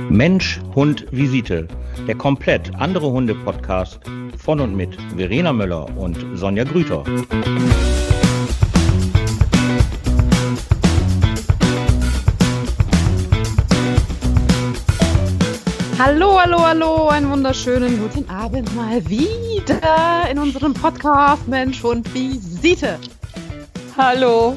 Mensch, Hund, Visite. Der komplett andere Hunde-Podcast von und mit Verena Möller und Sonja Grüter. Hallo, hallo, hallo, einen wunderschönen guten Abend mal wieder in unserem Podcast Mensch, Hund, Visite. Hallo.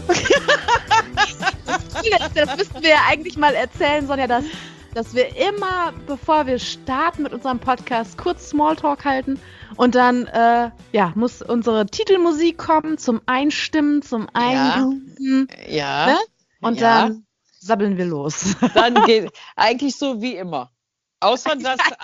Das müssten wir ja eigentlich mal erzählen, Sonja, dass wir immer, bevor wir starten mit unserem Podcast, kurz Smalltalk halten und dann muss unsere Titelmusik kommen zum Einstimmen, zum Eingrooven. Ja. Ne? Und dann sabbeln wir los. Dann geht eigentlich so wie immer. Außer,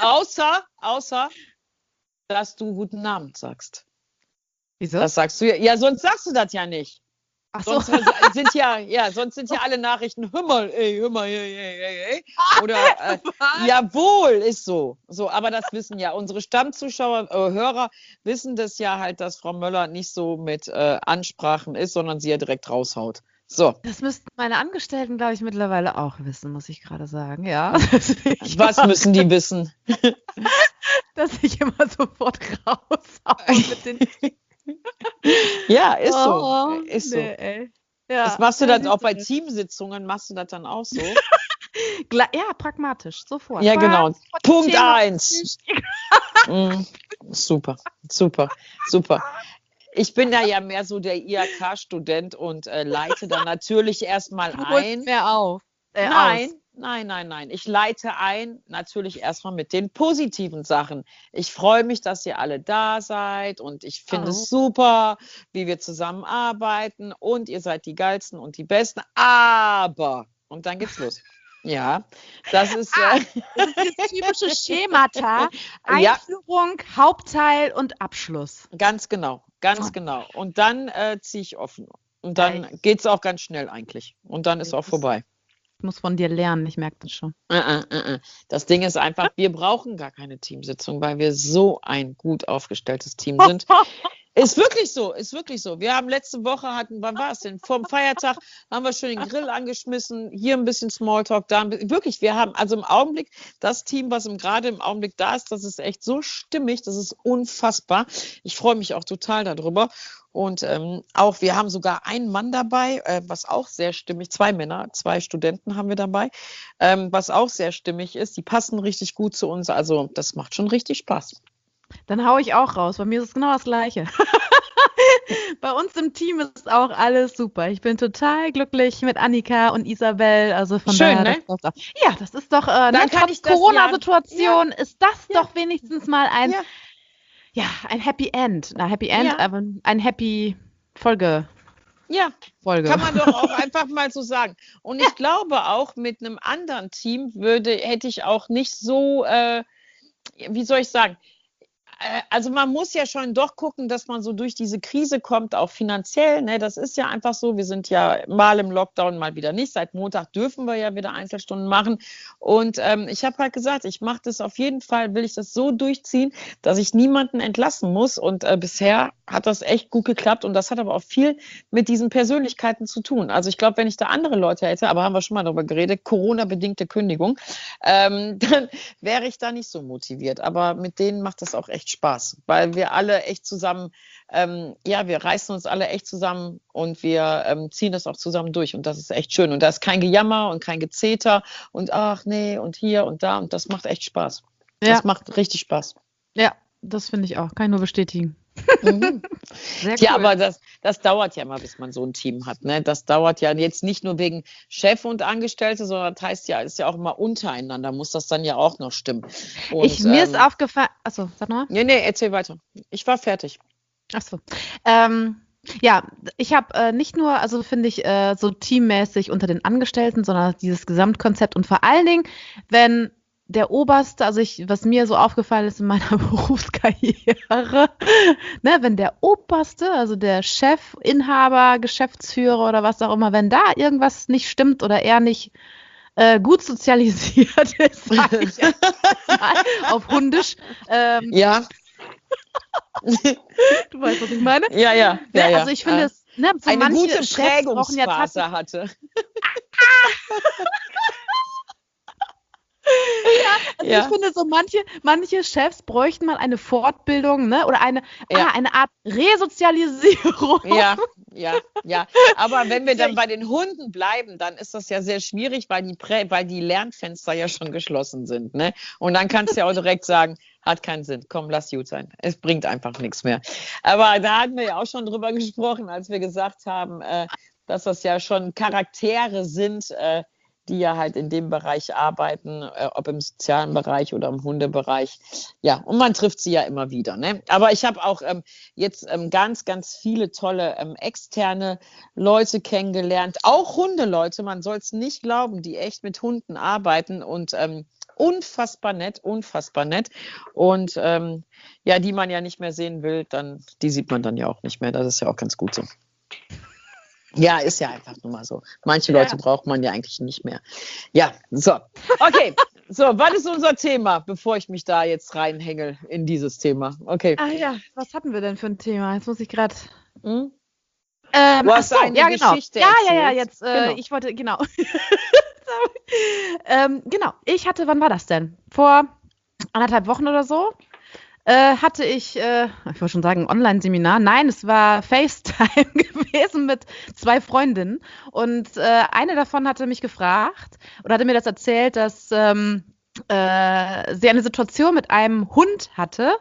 dass du guten Namen sagst. Wieso? Das sagst du ja. Ja, sonst sagst du das ja nicht. Ach so. Sonst sind ja alle Nachrichten Hümmer, ey. Oder jawohl, ist so. So, aber das wissen ja unsere Stammzuschauer, Hörer wissen das ja halt, dass Frau Möller nicht so mit Ansprachen ist, sondern sie ja direkt raushaut. So. Das müssten meine Angestellten, glaube ich, mittlerweile auch wissen, muss ich gerade sagen, ja. Was müssen die wissen? Dass ich immer sofort raushaue mit den... Ja, ist so. Ist so. Nee, ja. Das machst du dann auch bei Teamsitzungen, machst du das dann auch so? Ja, pragmatisch, sofort. Ja, genau. Punkt 1. Super. Ich bin da ja mehr so der IHK-Student und leite dann natürlich erstmal ein. Mehr auf. Nein. Ich leite ein, natürlich erstmal mit den positiven Sachen. Ich freue mich, dass ihr alle da seid und ich finde es super, wie wir zusammenarbeiten und ihr seid die Geilsten und die Besten. Aber, und dann geht's los. Ja, das ist das typische Schemata. Einführung, Hauptteil und Abschluss. Ganz genau. Und dann ziehe ich offen. Und dann geht es auch ganz schnell eigentlich. Und dann ist auch vorbei. Ich muss von dir lernen, ich merke das schon. Das Ding ist einfach, wir brauchen gar keine Teamsitzung, weil wir so ein gut aufgestelltes Team sind. Ist wirklich so. Wir haben letzte Woche wann war es denn? Vor dem Feiertag haben wir schon den Grill angeschmissen, hier ein bisschen Smalltalk, wirklich, wir haben also im Augenblick das Team, was gerade im Augenblick da ist, das ist echt so stimmig, das ist unfassbar. Ich freue mich auch total darüber. Und auch, wir haben sogar einen Mann dabei, was auch sehr stimmig, 2 Männer, 2 Studenten haben wir dabei, was auch sehr stimmig ist. Die passen richtig gut zu uns, also das macht schon richtig Spaß. Dann haue ich auch raus. Bei mir ist es genau das Gleiche. Bei uns im Team ist auch alles super. Ich bin total glücklich mit Annika und Isabel. Also von schön, daher, ne? Das ist doch, trotz Corona-Situation ist das doch wenigstens mal ein Happy End. Happy End, aber ein Happy Folge. Ja, Folge. Kann man doch auch einfach mal so sagen. Und ich glaube auch, mit einem anderen Team hätte ich auch nicht so, wie soll ich sagen, also man muss ja schon doch gucken, dass man so durch diese Krise kommt, auch finanziell. Ne? Das ist ja einfach so. Wir sind ja mal im Lockdown, mal wieder nicht. Seit Montag dürfen wir ja wieder Einzelstunden machen. Und ich habe halt gesagt, ich mache das auf jeden Fall, will ich das so durchziehen, dass ich niemanden entlassen muss. Und bisher hat das echt gut geklappt. Und das hat aber auch viel mit diesen Persönlichkeiten zu tun. Also ich glaube, wenn ich da andere Leute hätte, aber haben wir schon mal darüber geredet, Corona-bedingte Kündigung, dann wäre ich da nicht so motiviert. Aber mit denen macht das auch echt Spaß, weil wir alle echt zusammen, wir reißen uns alle echt zusammen und wir ziehen das auch zusammen durch und das ist echt schön und da ist kein Gejammer und kein Gezeter und ach nee und hier und da und das macht echt Spaß. Ja. Das macht richtig Spaß. Ja, das finde ich auch, kann ich nur bestätigen. Sehr cool. Ja, aber das dauert ja mal, bis man so ein Team hat. Ne? Das dauert ja jetzt nicht nur wegen Chef und Angestellte, sondern das heißt ja, ist ja auch immer untereinander, muss das dann ja auch noch stimmen. Und, mir ist aufgefallen, achso, sag mal. Nee, erzähl weiter. Ich war fertig. Achso. Ich habe nicht nur, also finde ich, so teammäßig unter den Angestellten, sondern dieses Gesamtkonzept und vor allen Dingen, wenn der Oberste, was mir so aufgefallen ist in meiner Berufskarriere, ne, wenn der Oberste, also der Chef, Inhaber, Geschäftsführer oder was auch immer, wenn da irgendwas nicht stimmt oder er nicht gut sozialisiert ist, sage ich jetzt mal auf Hundisch. Ja. Du weißt, was ich meine? Ja. Also ich finde es, ne, so eine manche gute Chefs brauchen ja Prägungsphase hatte. Ich finde so, manche Chefs bräuchten mal eine Fortbildung, ne? Oder eine Art Resozialisierung. Ja. Aber wenn wir dann bei den Hunden bleiben, dann ist das ja sehr schwierig, weil die Lernfenster ja schon geschlossen sind, ne? Und dann kannst du ja auch direkt sagen, hat keinen Sinn, komm, lass gut sein. Es bringt einfach nichts mehr. Aber da hatten wir ja auch schon drüber gesprochen, als wir gesagt haben, dass das ja schon Charaktere sind, die ja halt in dem Bereich arbeiten, ob im sozialen Bereich oder im Hundebereich. Ja, und man trifft sie ja immer wieder, ne? Aber ich habe auch jetzt ganz, ganz viele tolle externe Leute kennengelernt, auch Hundeleute, man soll es nicht glauben, die echt mit Hunden arbeiten und unfassbar nett. Und die man ja nicht mehr sehen will, die sieht man dann ja auch nicht mehr. Das ist ja auch ganz gut so. Ja, ist ja einfach nur mal so. Manche Leute braucht man ja eigentlich nicht mehr. Ja, so. Okay, so, was ist unser Thema, bevor ich mich da jetzt reinhänge in dieses Thema? Okay. Ah ja, was hatten wir denn für ein Thema? Jetzt muss ich gerade... Du hast eine Geschichte erzählt. Ja, jetzt, genau. Ich wollte, genau. Genau, wann war das denn? Vor 1,5 Wochen oder so hatte ich wollte schon sagen, ein Online-Seminar. Nein, es war FaceTime gewesen mit 2 Freundinnen. Und eine davon hatte mich gefragt oder hatte mir das erzählt, dass sie eine Situation mit einem Hund hatte.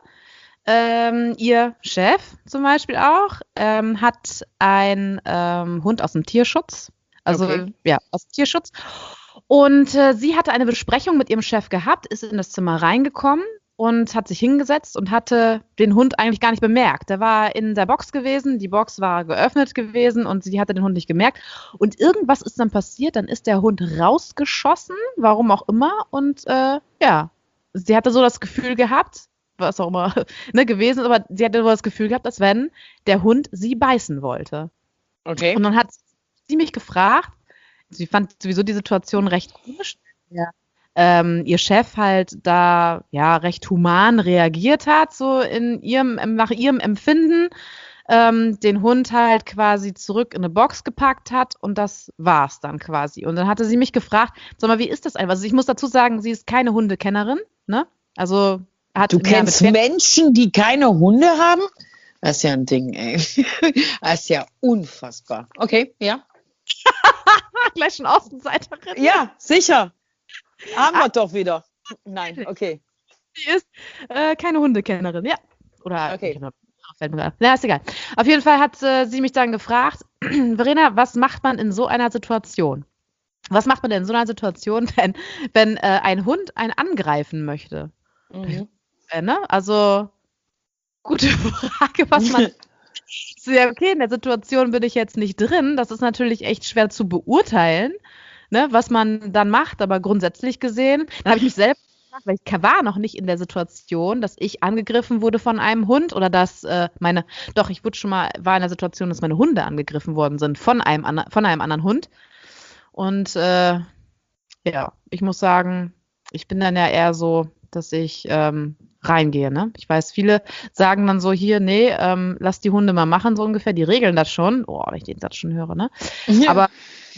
Ihr Chef zum Beispiel auch hat einen Hund aus dem Tierschutz. Also aus dem Tierschutz. Und sie hatte eine Besprechung mit ihrem Chef gehabt, ist in das Zimmer reingekommen und hat sich hingesetzt und hatte den Hund eigentlich gar nicht bemerkt. Der war in der Box gewesen, die Box war geöffnet gewesen und sie hatte den Hund nicht gemerkt. Und irgendwas ist dann passiert, dann ist der Hund rausgeschossen, warum auch immer. Und sie hatte so das Gefühl gehabt, was auch immer gewesen ist, aber sie hatte so das Gefühl gehabt, als wenn der Hund sie beißen wollte. Okay. Und dann hat sie mich gefragt, sie fand sowieso die Situation recht komisch. Ja. Ihr Chef halt da recht human reagiert hat, so nach ihrem Empfinden, den Hund halt quasi zurück in eine Box gepackt hat und das war's dann quasi. Und dann hatte sie mich gefragt, sag mal, wie ist das einfach? Also ich muss dazu sagen, sie ist keine Hundekennerin, ne? Also du kennst Menschen, die keine Hunde haben? Das ist ja ein Ding, ey. Das ist ja unfassbar. Okay, ja. Gleich schon Außenseiterin. Ja, sicher. Haben wir doch wieder. Nein, okay. Sie ist keine Hundekennerin, ja. Oder okay. Ja, ist egal. Auf jeden Fall hat sie mich dann gefragt, Verena, was macht man in so einer Situation? Was macht man denn in so einer Situation, wenn ein Hund einen angreifen möchte? Mhm. Ne? Also, gute Frage, was man... Ja, okay, in der Situation bin ich jetzt nicht drin. Das ist natürlich echt schwer zu beurteilen, ne, was man dann macht. Aber grundsätzlich gesehen, dann habe ich mich selbst gefragt, weil ich war noch nicht in der Situation, dass ich angegriffen wurde von einem Hund oder dass ich war in der Situation, dass meine Hunde angegriffen worden sind von einem anderen Hund. Und ich muss sagen, ich bin dann ja eher so, dass ich reingehe, ne? Ich weiß, viele sagen dann so hier, nee, lass die Hunde mal machen, so ungefähr, die regeln das schon. Oh, wenn ich den Satz schon höre, ne? Ja. Aber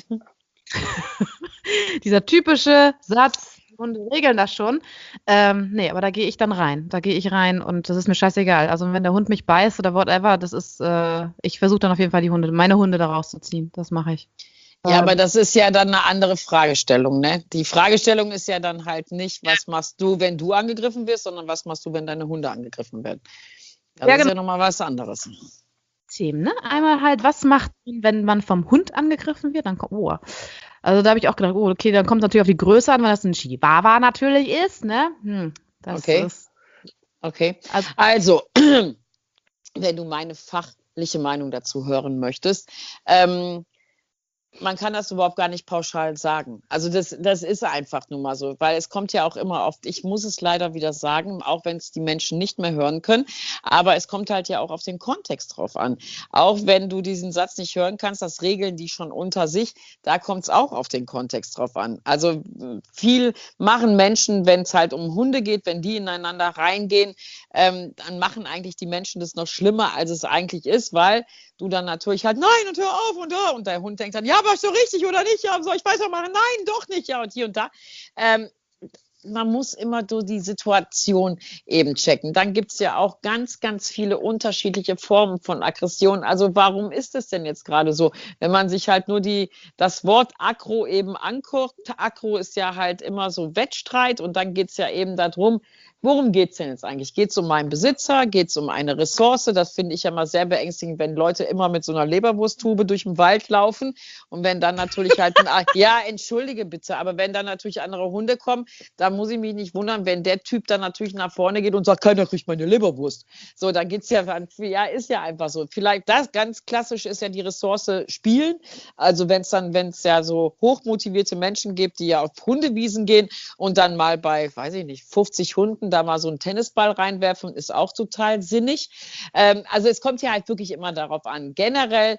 dieser typische Satz, die Hunde regeln das schon. Nee, aber da gehe ich dann rein. Da gehe ich rein und das ist mir scheißegal. Also wenn der Hund mich beißt oder whatever, das ist, ich versuche dann auf jeden Fall meine Hunde da rauszuziehen. Das mache ich. Ja, aber das ist ja dann eine andere Fragestellung, ne? Die Fragestellung ist ja dann halt nicht, was machst du, wenn du angegriffen wirst, sondern was machst du, wenn deine Hunde angegriffen werden. Das ist ja nochmal was anderes. Themen, ne? Einmal halt, was macht man, wenn man vom Hund angegriffen wird? Dann kommt, also da habe ich auch gedacht, okay, dann kommt es natürlich auf die Größe an, weil das ein Chihuahua natürlich ist, ne? Das ist... Okay. Also, wenn du meine fachliche Meinung dazu hören möchtest, man kann das überhaupt gar nicht pauschal sagen. Also das ist einfach nur mal so, weil es kommt ja auch immer oft, ich muss es leider wieder sagen, auch wenn es die Menschen nicht mehr hören können, aber es kommt halt ja auch auf den Kontext drauf an. Auch wenn du diesen Satz nicht hören kannst, das regeln die schon unter sich, da kommt es auch auf den Kontext drauf an. Also viel machen Menschen, wenn es halt um Hunde geht, wenn die ineinander reingehen, dann machen eigentlich die Menschen das noch schlimmer, als es eigentlich ist, weil du dann natürlich halt, nein, und hör auf und der Hund denkt dann, ja, war ich so richtig oder nicht? Ja, soll ich weitermachen? Nein, doch nicht, ja, und hier und da. man muss immer so die Situation eben checken. Dann gibt es ja auch ganz, ganz viele unterschiedliche Formen von Aggression. Also warum ist es denn jetzt gerade so? Wenn man sich halt nur das Wort Aggro eben anguckt, Aggro ist ja halt immer so Wettstreit und dann geht es ja eben darum, worum geht es denn jetzt eigentlich? Geht es um meinen Besitzer? Geht es um eine Ressource? Das finde ich ja mal sehr beängstigend, wenn Leute immer mit so einer Leberwursttube durch den Wald laufen und wenn dann natürlich halt, ja, entschuldige bitte, aber wenn dann natürlich andere Hunde kommen, da muss ich mich nicht wundern, wenn der Typ dann natürlich nach vorne geht und sagt, keiner kriegt meine Leberwurst. So, dann geht's ja, ist ja einfach so. Vielleicht das ganz klassisch ist ja die Ressource Spielen. Also wenn es ja so hochmotivierte Menschen gibt, die ja auf Hundewiesen gehen und dann mal bei, weiß ich nicht, 50 Hunden da mal so einen Tennisball reinwerfen, ist auch total sinnig. Also es kommt ja halt wirklich immer darauf an. Generell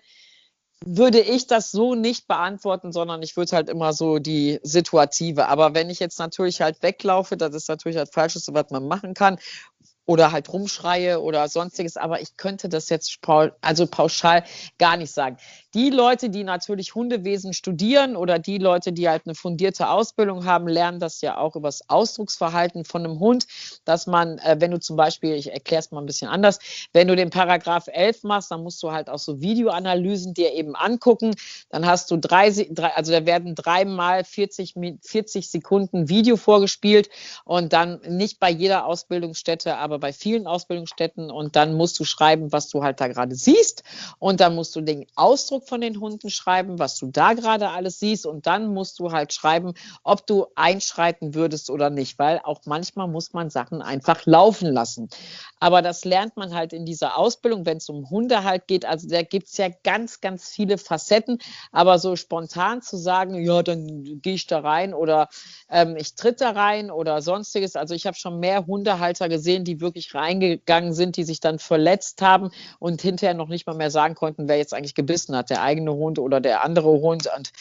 würde ich das so nicht beantworten, sondern ich würde halt immer so die Situative. Aber wenn ich jetzt natürlich halt weglaufe, das ist natürlich halt Falsches, was man machen kann. Oder halt rumschreie oder sonstiges, aber ich könnte das jetzt pauschal gar nicht sagen. Die Leute, die natürlich Hundewesen studieren oder die Leute, die halt eine fundierte Ausbildung haben, lernen das ja auch über das Ausdrucksverhalten von einem Hund, dass man, wenn du zum Beispiel, ich erkläre es mal ein bisschen anders, wenn du den Paragraph 11 machst, dann musst du halt auch so Videoanalysen dir eben angucken, dann hast du also da werden 3 mal 40 Sekunden Video vorgespielt und dann nicht bei jeder Ausbildungsstätte, aber bei vielen Ausbildungsstätten und dann musst du schreiben, was du halt da gerade siehst und dann musst du den Ausdruck von den Hunden schreiben, was du da gerade alles siehst und dann musst du halt schreiben, ob du einschreiten würdest oder nicht, weil auch manchmal muss man Sachen einfach laufen lassen. Aber das lernt man halt in dieser Ausbildung, wenn es um Hunde halt geht, also da gibt es ja ganz, ganz viele Facetten, aber so spontan zu sagen, ja, dann gehe ich da rein oder ich tritt da rein oder sonstiges, also ich habe schon mehr Hundehalter gesehen, die wirklich reingegangen sind, die sich dann verletzt haben und hinterher noch nicht mal mehr sagen konnten, wer jetzt eigentlich gebissen hat, der eigene Hund oder der andere Hund. Und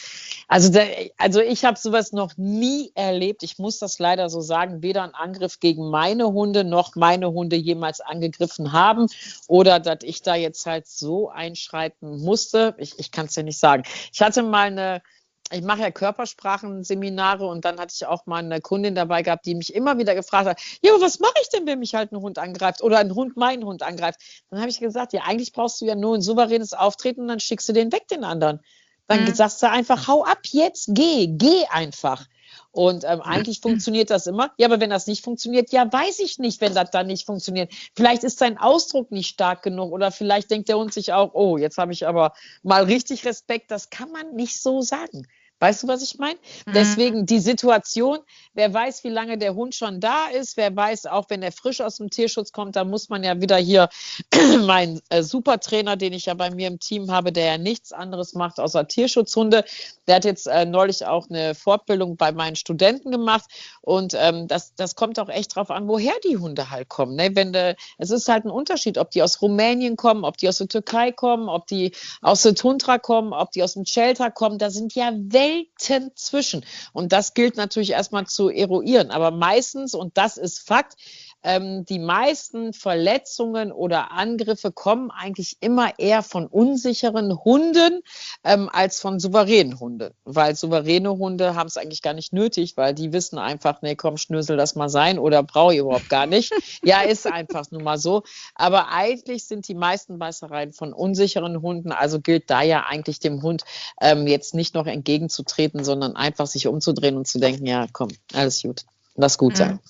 also ich habe sowas noch nie erlebt. Ich muss das leider so sagen, weder ein Angriff gegen meine Hunde noch meine Hunde jemals angegriffen haben oder dass ich da jetzt halt so einschreiten musste. Ich kann es ja nicht sagen. Ich hatte mal ich mache ja Körpersprachenseminare und dann hatte ich auch mal eine Kundin dabei gehabt, die mich immer wieder gefragt hat, ja, aber was mache ich denn, wenn mich halt ein Hund angreift oder ein Hund meinen Hund angreift? Dann habe ich gesagt, ja, eigentlich brauchst du ja nur ein souveränes Auftreten und dann schickst du den weg, den anderen. Dann sagst du einfach, hau ab jetzt, geh einfach. Und eigentlich funktioniert das immer. Ja, aber wenn das nicht funktioniert, ja, weiß ich nicht, wenn das dann nicht funktioniert. Vielleicht ist sein Ausdruck nicht stark genug oder vielleicht denkt der Hund sich auch, oh, jetzt habe ich aber mal richtig Respekt. Das kann man nicht so sagen. Weißt du, was ich meine? Deswegen die Situation, wer weiß, wie lange der Hund schon da ist, wer weiß, auch wenn er frisch aus dem Tierschutz kommt, da muss man ja wieder hier mein Supertrainer, den ich ja bei mir im Team habe, der ja nichts anderes macht außer Tierschutzhunde, der hat jetzt neulich auch eine Fortbildung bei meinen Studenten gemacht und das kommt auch echt drauf an, woher die Hunde halt kommen. Ne? Es ist halt ein Unterschied, ob die aus Rumänien kommen, ob die aus der Türkei kommen, ob die aus der Tundra kommen, ob die aus dem Shelter kommen, da sind ja Welten zwischen. Und das gilt natürlich erstmal zu eruieren. Aber meistens, und das ist Fakt, die meisten Verletzungen oder Angriffe kommen eigentlich immer eher von unsicheren Hunden als von souveränen Hunden. Weil souveräne Hunde haben es eigentlich gar nicht nötig, weil die wissen einfach, nee, komm, schnösel das mal sein oder brauche ich überhaupt gar nicht. Ja, ist einfach nun mal so. Aber eigentlich sind die meisten Beißereien von unsicheren Hunden, also gilt da ja eigentlich dem Hund jetzt nicht noch entgegenzutreten, sondern einfach sich umzudrehen und zu denken, ja, komm, alles gut, lass gut sein.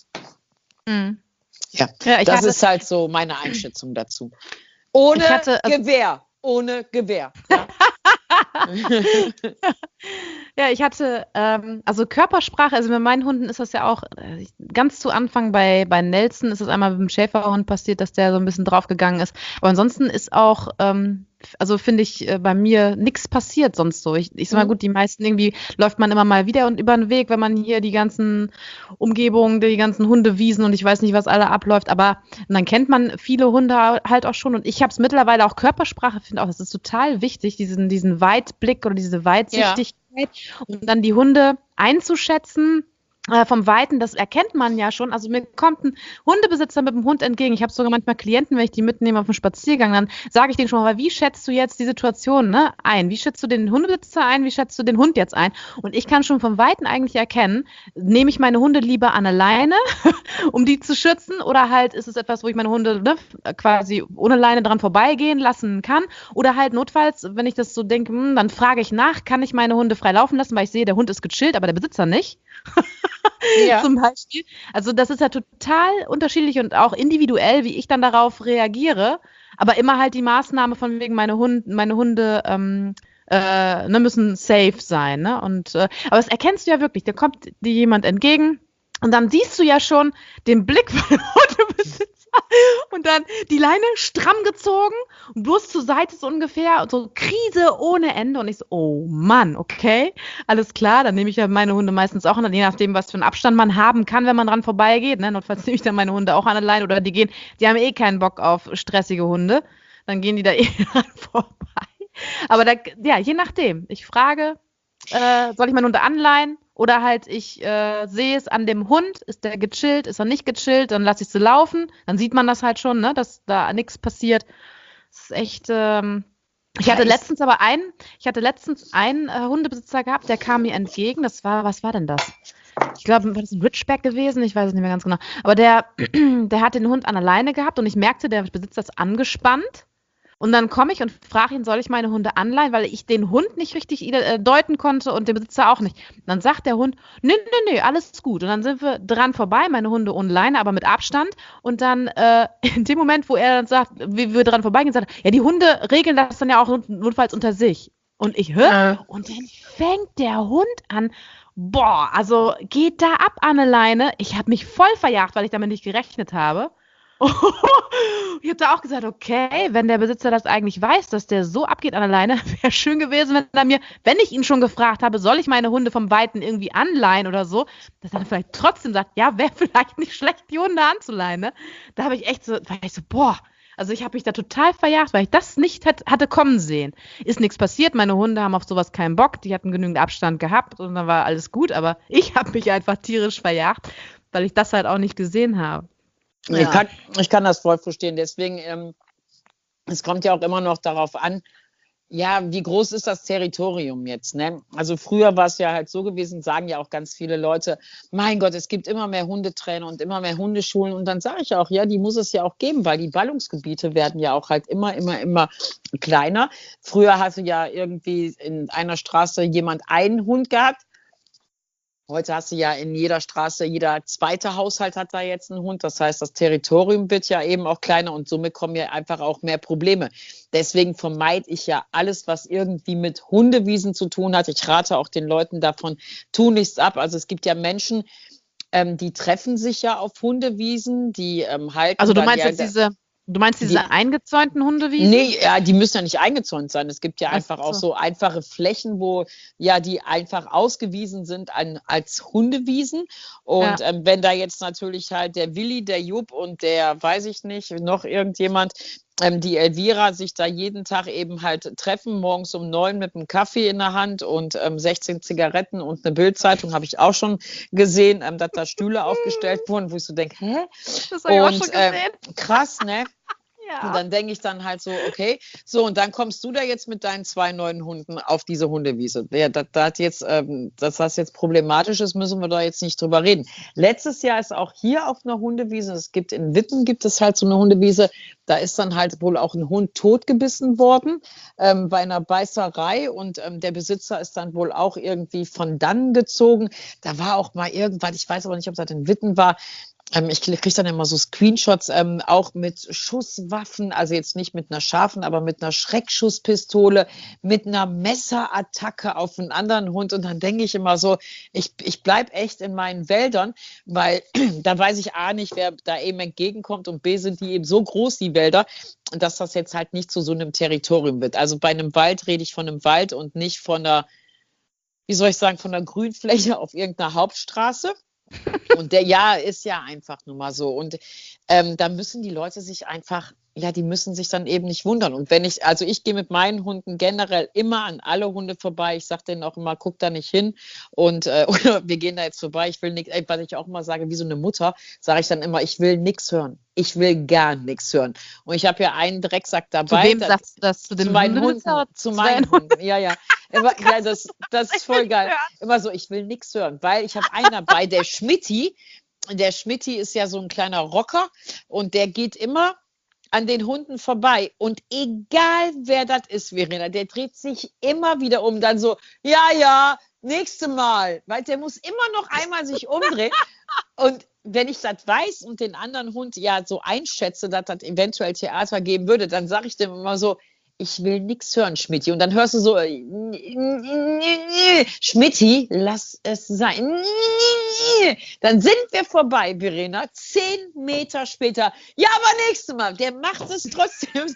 Ja, das ist halt so meine Einschätzung dazu. Ohne Gewehr. Ja. Ja, ich hatte, also Körpersprache, also bei meinen Hunden ist das ja auch ganz zu Anfang bei Nelson ist es einmal mit dem Schäferhund passiert, dass der so ein bisschen draufgegangen ist. Aber ansonsten ist auch, also finde ich, bei mir nichts passiert sonst so. Ich sag mal gut, die meisten irgendwie läuft man immer mal wieder und über den Weg, wenn man hier die ganzen Umgebungen, die ganzen Hundewiesen und ich weiß nicht, was alle abläuft, aber dann kennt man viele Hunde halt auch schon und ich habe es mittlerweile auch Körpersprache, finde auch, das ist total wichtig, diesen Weitblick oder diese Weitsichtigkeit und dann die Hunde einzuschätzen. vom Weiten, das erkennt man ja schon. Also mir kommt ein Hundebesitzer mit dem Hund entgegen. Ich habe sogar manchmal Klienten, wenn ich die mitnehme auf den Spaziergang, dann sage ich denen schon mal, wie schätzt du jetzt die Situation ein? Wie schätzt du den Hundebesitzer ein? Wie schätzt du den Hund jetzt ein? Und ich kann schon vom Weiten eigentlich erkennen, nehme ich meine Hunde lieber an der Leine, um die zu schützen, oder halt ist es etwas, wo ich meine Hunde quasi ohne Leine dran vorbeigehen lassen kann, oder halt notfalls, wenn ich das so denke, dann frage ich nach, kann ich meine Hunde frei laufen lassen, weil ich sehe, der Hund ist gechillt, aber der Besitzer nicht. Ja. Zum Beispiel. Also das ist ja total unterschiedlich und auch individuell, wie ich dann darauf reagiere. Aber immer halt die Maßnahme von wegen, meine Hunde müssen safe sein. Ne? Aber das erkennst du ja wirklich. Da kommt dir jemand entgegen und dann siehst du ja schon den Blick von dem Hundebesitzer und dann die Leine stramm gezogen und bloß zur Seite so ungefähr, so Krise ohne Ende. Und ich so, oh Mann, okay, alles klar, dann nehme ich ja meine Hunde meistens auch an, je nachdem, was für einen Abstand man haben kann, wenn man dran vorbeigeht. Ne? Notfalls nehme ich dann meine Hunde auch an der Leine oder die haben eh keinen Bock auf stressige Hunde. Dann gehen die da eh dran vorbei. Aber je nachdem. Ich frage, soll ich meine Hunde anleihen? Oder halt, ich sehe es an dem Hund, ist der gechillt, ist er nicht gechillt, dann lasse ich sie laufen, dann sieht man das halt schon, ne, dass da nichts passiert. Das ist echt, ich hatte letztens einen Hundebesitzer gehabt, der kam mir entgegen, was war denn das? Ich glaube, war das ein Ridgeback gewesen? Ich weiß es nicht mehr ganz genau. Aber der hat den Hund an der Leine gehabt und ich merkte, der Besitzer ist angespannt. Und dann komme ich und frage ihn, soll ich meine Hunde anleihen, weil ich den Hund nicht richtig deuten konnte und den Besitzer auch nicht. Und dann sagt der Hund, nee, alles gut. Und dann sind wir dran vorbei, meine Hunde ohne Leine, aber mit Abstand. Und dann in dem Moment, wo er dann sagt, wie wir dran vorbeigehen, sagt er, ja, die Hunde regeln das dann ja auch notfalls unter sich. Und ich höre, und dann fängt der Hund an, also geht da ab an eine Leine. Ich habe mich voll verjagt, weil ich damit nicht gerechnet habe. Ich habe da auch gesagt, okay, wenn der Besitzer das eigentlich weiß, dass der so abgeht an der Leine, wäre schön gewesen, wenn ich ihn schon gefragt habe, soll ich meine Hunde vom Weiten irgendwie anleihen oder so, dass er dann vielleicht trotzdem sagt, ja, wäre vielleicht nicht schlecht, die Hunde anzuleihen. Ne? Da habe ich echt so, also ich habe mich da total verjagt, weil ich das nicht hatte kommen sehen. Ist nichts passiert, meine Hunde haben auf sowas keinen Bock, die hatten genügend Abstand gehabt und dann war alles gut, aber ich habe mich einfach tierisch verjagt, weil ich das halt auch nicht gesehen habe. Ja. Ich kann das voll verstehen. Deswegen, es kommt ja auch immer noch darauf an, ja, wie groß ist das Territorium jetzt? Ne? Also früher war es ja halt so gewesen, sagen ja auch ganz viele Leute, mein Gott, es gibt immer mehr Hundetrainer und immer mehr Hundeschulen. Und dann sage ich auch, ja, die muss es ja auch geben, weil die Ballungsgebiete werden ja auch halt immer kleiner. Früher hatte ja irgendwie in einer Straße jemand einen Hund gehabt. Heute hast du ja in jeder Straße, jeder zweite Haushalt hat da jetzt einen Hund. Das heißt, das Territorium wird ja eben auch kleiner und somit kommen ja einfach auch mehr Probleme. Deswegen vermeide ich ja alles, was irgendwie mit Hundewiesen zu tun hat. Ich rate auch den Leuten davon, tu nichts ab. Also es gibt ja Menschen, die treffen sich ja auf Hundewiesen, die halten. Also du meinst jetzt diese eingezäunten Hundewiesen? Nee, ja, die müssen ja nicht eingezäunt sein. Es gibt ja einfach auch so einfache Flächen, wo ja die einfach ausgewiesen sind als Hundewiesen. Und wenn da jetzt natürlich halt der Willi, der Jupp und der, weiß ich nicht, noch irgendjemand, die Elvira sich da jeden Tag eben halt treffen, morgens um 9 mit einem Kaffee in der Hand und 16 Zigaretten und eine Bildzeitung, habe ich auch schon gesehen, dass da Stühle aufgestellt wurden, wo ich so denke, hä? Das habe ich auch schon gesehen. Krass, ne? Ja. Und dann denke ich dann halt so, okay, so und dann kommst du da jetzt mit deinen 2 neuen Hunden auf diese Hundewiese. Ja, dass das jetzt problematisch ist, müssen wir da jetzt nicht drüber reden. Letztes Jahr ist auch hier auf einer Hundewiese, in Witten gibt es halt so eine Hundewiese, da ist dann halt wohl auch ein Hund totgebissen worden bei einer Beißerei und der Besitzer ist dann wohl auch irgendwie von dannen gezogen. Da war auch mal irgendwas, ich weiß aber nicht, ob das in Witten war. Ich kriege dann immer so Screenshots, auch mit Schusswaffen, also jetzt nicht mit einer scharfen, aber mit einer Schreckschusspistole, mit einer Messerattacke auf einen anderen Hund. Und dann denke ich immer so, ich bleibe echt in meinen Wäldern, weil da weiß ich A nicht, wer da eben entgegenkommt und B sind die eben so groß, die Wälder, dass das jetzt halt nicht zu so einem Territorium wird. Also bei einem Wald rede ich von einem Wald und nicht von einer, wie soll ich sagen, von einer Grünfläche auf irgendeiner Hauptstraße. Und ist ja einfach nur mal so. Und da müssen die Leute sich einfach die müssen sich dann eben nicht wundern. Und ich gehe mit meinen Hunden generell immer an alle Hunde vorbei. Ich sage denen auch immer, guck da nicht hin. Und oder wir gehen da jetzt vorbei. Ich will nichts, was ich auch mal sage, wie so eine Mutter, sage ich dann immer, ich will nichts hören. Ich will gar nichts hören. Und ich habe ja einen Drecksack dabei. Zu wem sagst du das? Zu meinen Hunden? Zu meinen Hunden, ja. Das ist voll geil. Immer so, ich will nichts hören, weil ich habe einen dabei, der Schmitty. Der Schmitty ist ja so ein kleiner Rocker und der geht immer an den Hunden vorbei. Und egal wer das ist, Verena, der dreht sich immer wieder um. Dann so, nächste Mal. Weil der muss immer noch einmal sich umdrehen. Und wenn ich das weiß und den anderen Hund so einschätze, dass das eventuell Theater geben würde, dann sage ich dem immer so, ich will nichts hören, Schmitty. Und dann hörst du so, Schmitty, lass es sein. Dann sind wir vorbei, Verena. 10 Meter später. Ja, aber nächstes Mal. Der macht es trotzdem.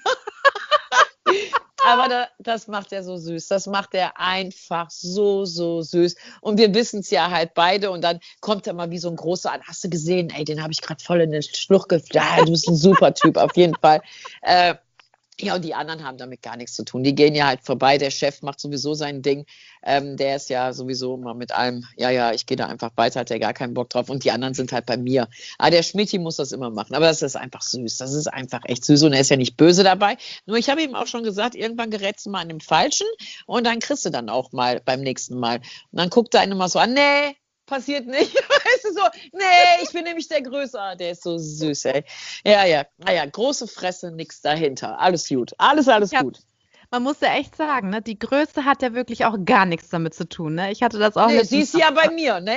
Aber das macht er so süß. Das macht er einfach so, so süß. Und wir wissen es ja halt beide. Und dann kommt er mal wie so ein großer an. Hast du gesehen? Ey, den habe ich gerade voll in den Schluch geflogen. Ja, du bist ein super Typ, auf jeden Fall. Und die anderen haben damit gar nichts zu tun. Die gehen ja halt vorbei. Der Chef macht sowieso sein Ding. Der ist ja sowieso immer mit allem, ich gehe da einfach weiter, hat der gar keinen Bock drauf. Und die anderen sind halt bei mir. Aber der Schmidti muss das immer machen. Aber das ist einfach süß. Das ist einfach echt süß. Und er ist ja nicht böse dabei. Nur ich habe ihm auch schon gesagt, irgendwann gerätst du mal an dem Falschen. Und dann kriegst du dann auch mal beim nächsten Mal. Und dann guckt er einen immer so an, nee, passiert nicht. Weißt du, so, nee, ich bin nämlich der Größte. Der ist so süß, ey. Ja. Naja, große Fresse, nichts dahinter. Alles gut. Alles gut. Man muss ja echt sagen, ne, die Größe hat ja wirklich auch gar nichts damit zu tun. Ne? Ich hatte das auch sie ist ja bei mir, ne?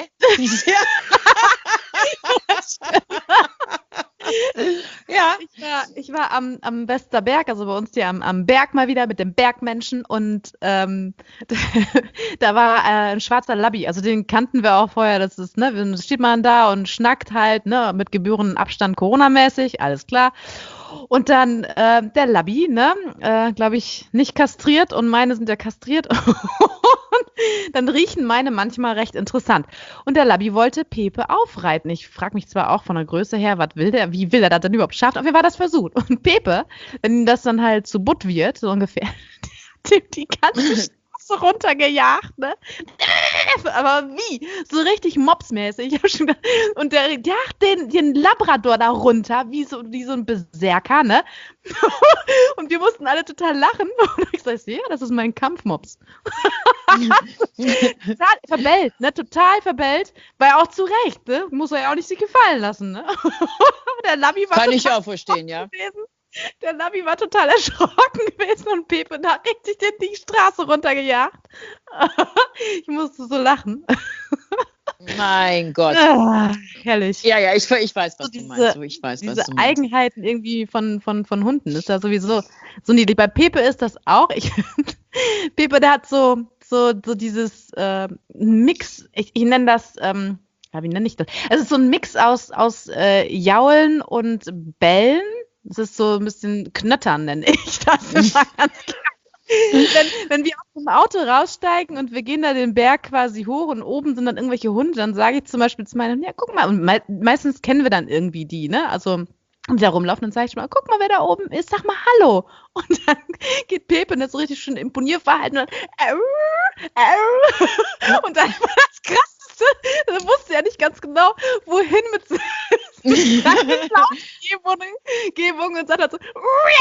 Ich war am Westerberg, also bei uns hier am Berg mal wieder mit dem Bergmenschen und da war ein schwarzer Labby, also den kannten wir auch vorher, das ist, ne, steht man da und schnackt halt, ne, mit gebührendem Abstand Corona-mäßig, alles klar. Und dann der Labby, ne, glaube ich, nicht kastriert und meine sind ja kastriert. Und dann riechen meine manchmal recht interessant. Und der Labby wollte Pepe aufreiten. Ich frage mich zwar auch von der Größe her, was will der, wie will er das denn überhaupt schaffen? Auf jeden Fall war das versucht. Und Pepe, wenn ihm das dann halt zu butt wird, so ungefähr, der hat die ganze Straße runtergejagt, ne? Aber wie? So richtig mopsmäßig. Ich hab schon gedacht, und der jagt den Labrador da runter, wie so ein Berserker, ne? Und wir mussten alle total lachen. Und ich sag, ja, das ist mein Kampfmops. Total verbellt, ne? Total verbellt. Weil auch zu Recht, ne? Muss er ja auch nicht sich gefallen lassen, ne? Der Labby war kann ich auch verstehen, ja. Gewesen. Der Labby war total erschrocken gewesen und Pepe hat richtig die Straße runtergejagt. Ich musste so lachen. Mein Gott. Herrlich. Ja, ich weiß, was du meinst. Ich weiß, diese Eigenheiten irgendwie von Hunden ist da sowieso so niedlich. Bei Pepe ist das auch. Pepe, der hat so dieses Mix, ich nenne das, wie nenne ich das? Es ist so ein Mix aus Jaulen und Bellen. Es ist so ein bisschen Knöttern, nenne ich das immer ganz klar. Wenn wir aus dem Auto raussteigen und wir gehen da den Berg quasi hoch und oben sind dann irgendwelche Hunde, dann sage ich zum Beispiel zu meinem, ja, guck mal, und meistens kennen wir dann irgendwie die, ne? Also, und da rumlaufen, dann sage ich mal, guck mal, wer da oben ist, sag mal Hallo. Und dann geht Pepe und das ist richtig schön Imponierverhalten und und dann war das Krasseste, da wusste er nicht ganz genau, wohin mit Gebung und sagt halt so